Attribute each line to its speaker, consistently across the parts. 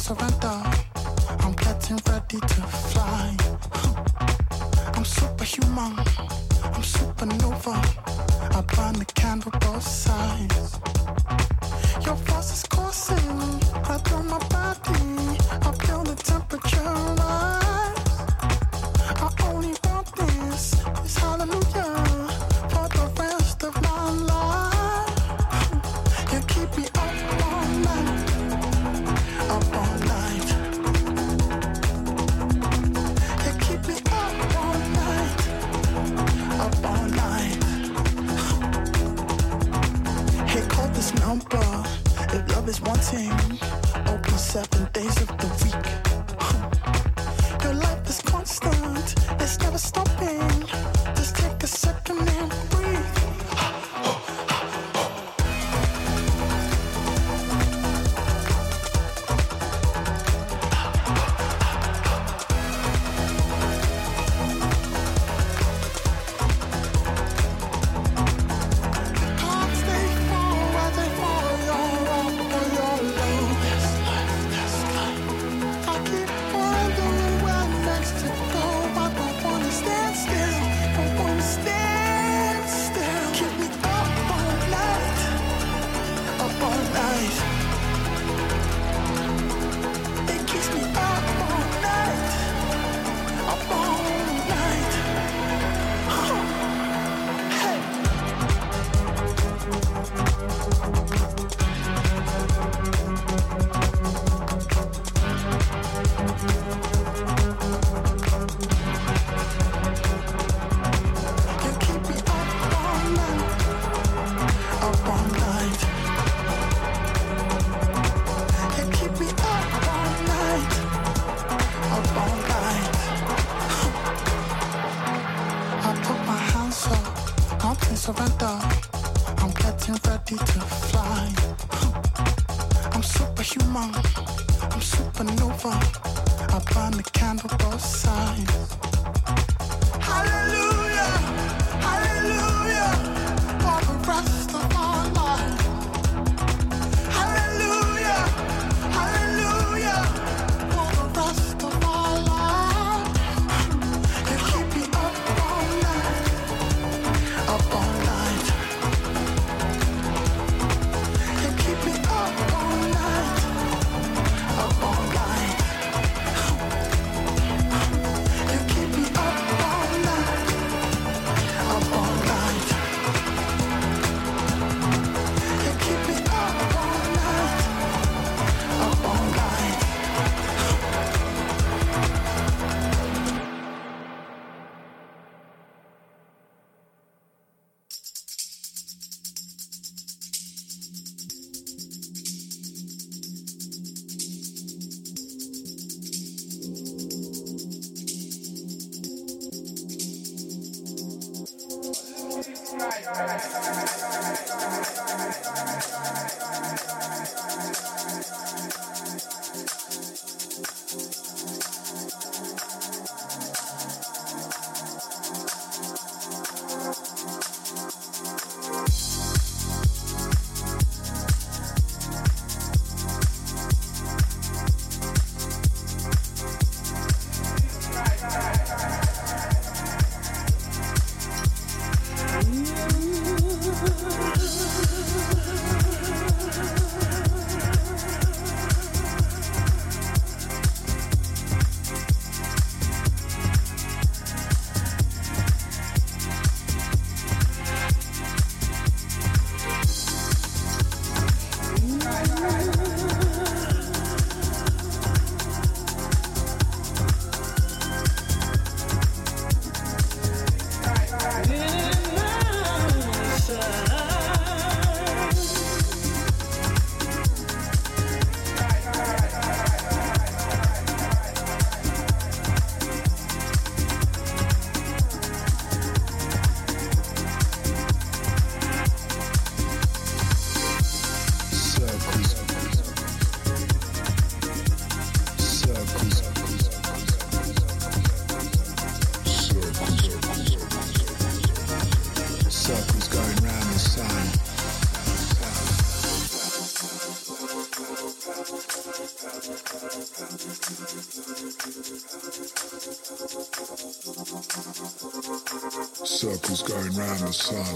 Speaker 1: surrender. I'm getting ready to fly. I'm superhuman. I'm supernova. I burn the candle both sides. Your force is coursing right through my body. I feel the temperature rise. I only want this hallelujah for the rest of my life. You keep me up all night, up all night. You keep me up all night, up all night. Hey, call this number if love is wanting. Open 7 days of the week. Your life is constant, it's never stopping. Just take a second and breathe. Can't stay for where they fall, you're up for your love. This life. I keep wondering where next to go. I don't wanna stand still. Don't wanna stand still. Keep me up all night. Up all night. It keeps me up all night. Up all night. Hey. You keep me up all night, up all night. You keep me up all night, up all night. I put my hands up, I'm in surrender. I'm getting ready to fly. I'm superhuman, I'm supernova. I burn the candle both sides. Hallelujah, hallelujah, for the rest of my life. Hallelujah, hallelujah, for the rest of my life. You keep me up all night, up all night. You keep me up all night, up all night. You keep me up all night. Circles going round the sun.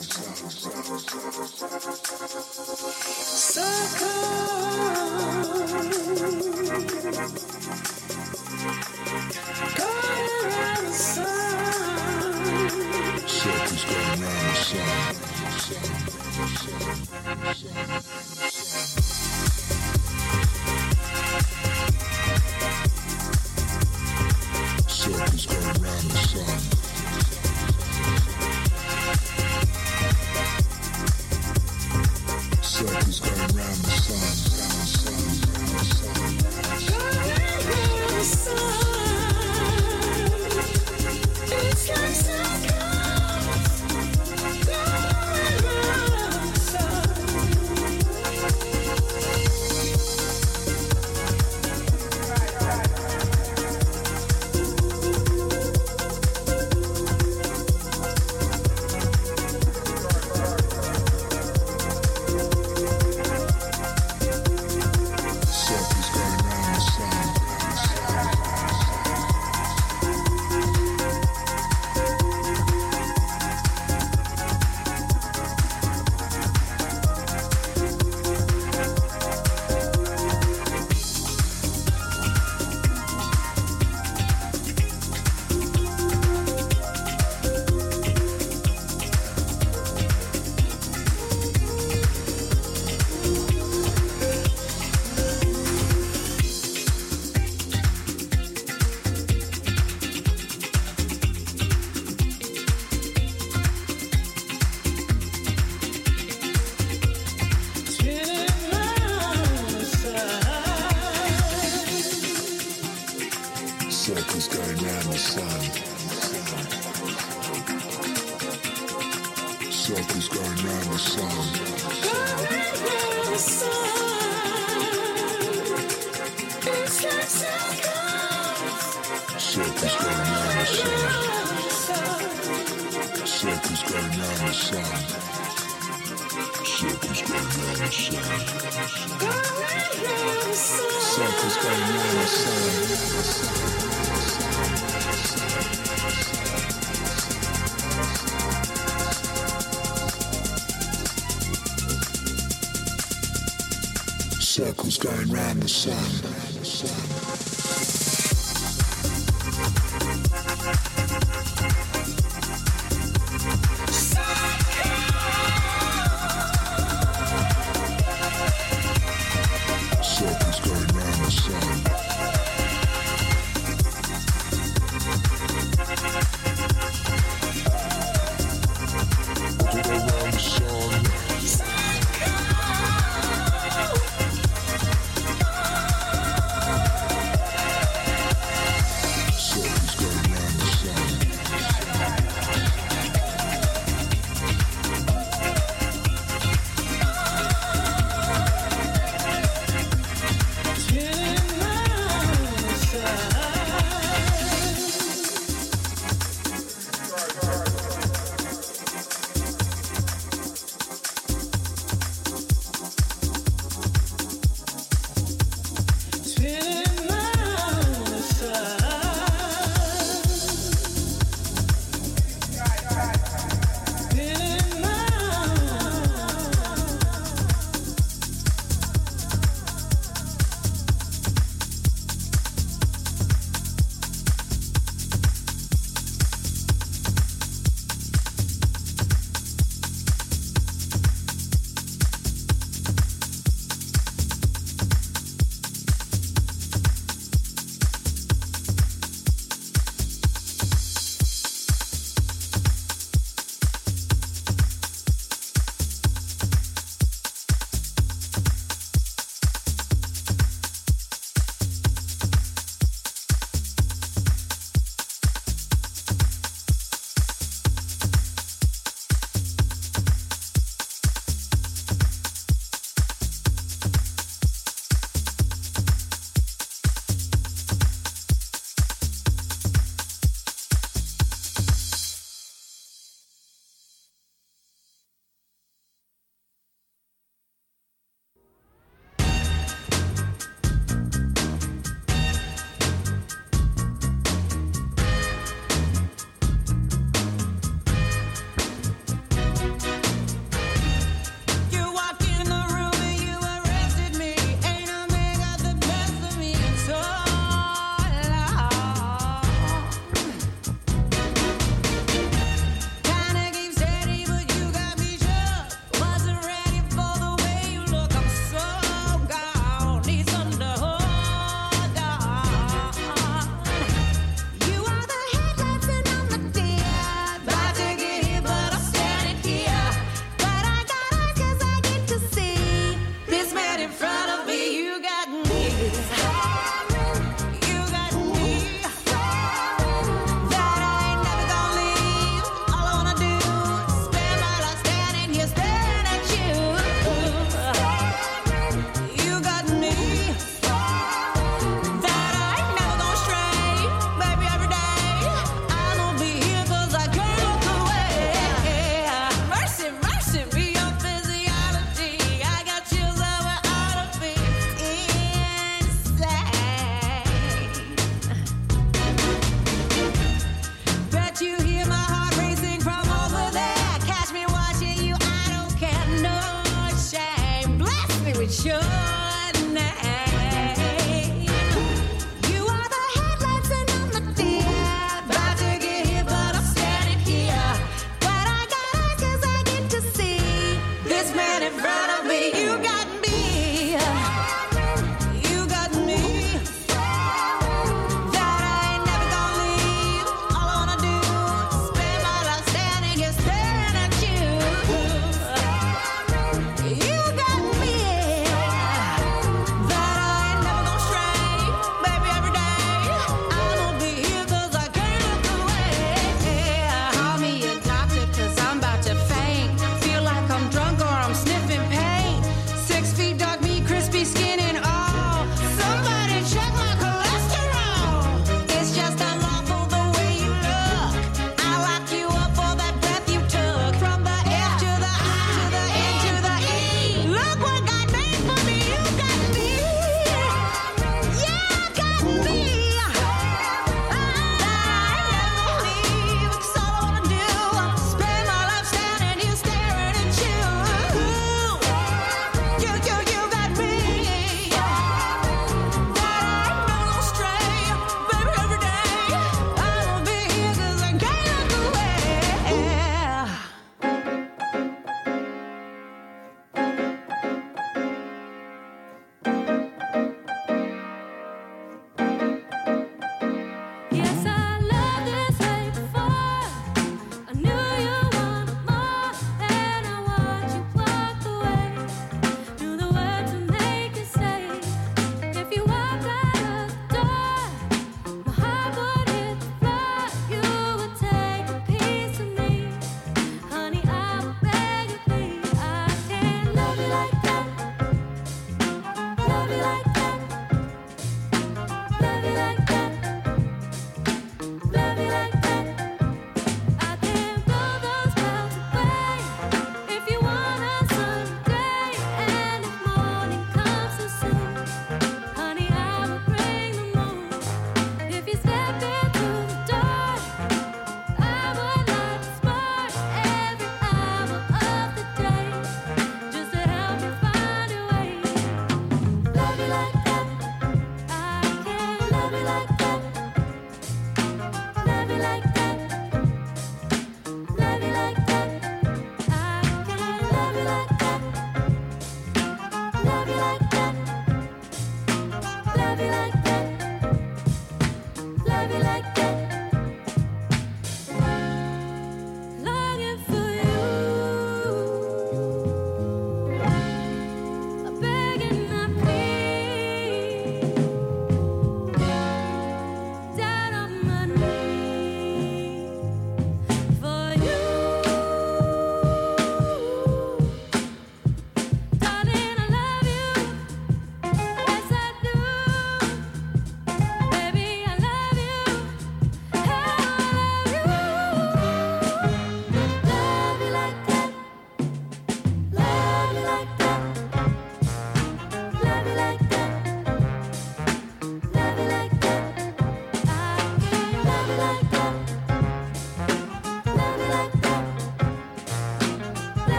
Speaker 1: Circles going round the sun. Circles going round the sun. Circles going round the sun. It's like circles going round the sun. Circles going round the sun. Circles going round the sun. It's like circles going round the sun. Circles going round the sun. Circles going round the sun. Circles going round the sun. Circles going round the sun. Circles going round the sun. Circles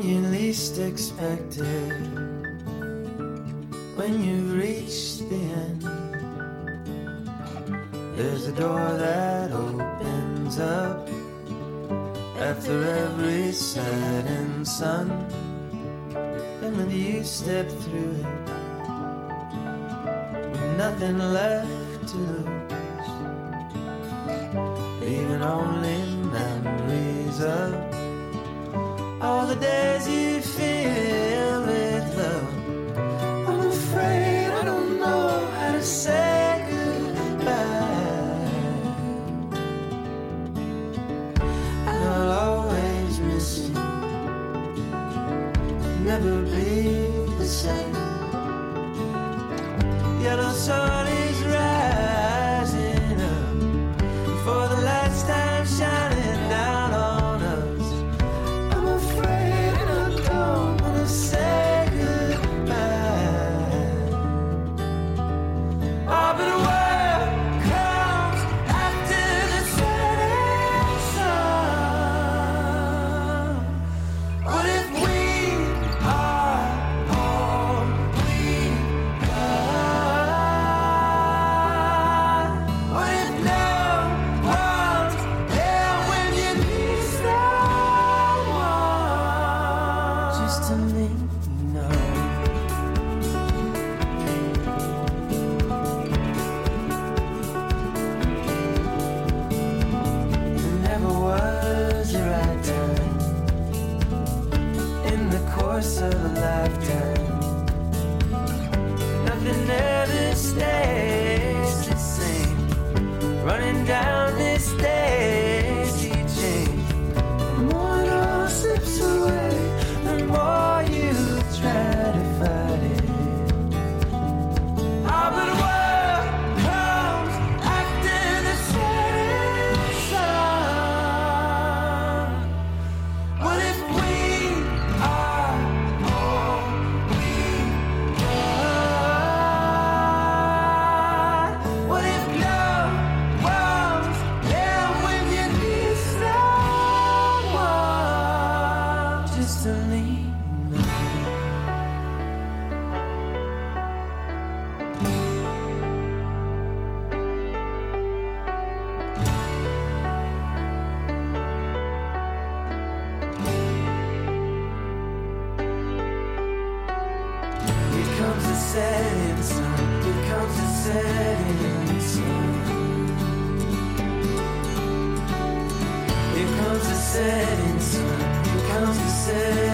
Speaker 2: you least expect it, when you've reached the end, there's a door that opens up after every setting sun, and when you step through it, with nothing left to lose, leaving only memories of all the days you feel with love. I'm afraid I don't know how to say goodbye. I'll always miss you, never be the same. Yellow sun is rising up for the last time, shining down on us. I'm afraid and I don't wanna say goodbye. Oh, but what comes after the setting sun? What if we are all we got? What if no one's there when you need someone? Just to let you know, there never was a right time in the course of a lifetime. Nothing ever stays the same. Running down this daisy chain, the more it all slips away, the more you try to fight it. Oh, but what comes after the setting sun? What if we are all we got? What if no one's there when you need someone? Just to lean on. Here comes the setting sun. Here comes the setting sun. Here comes the setting sun. Here comes the setting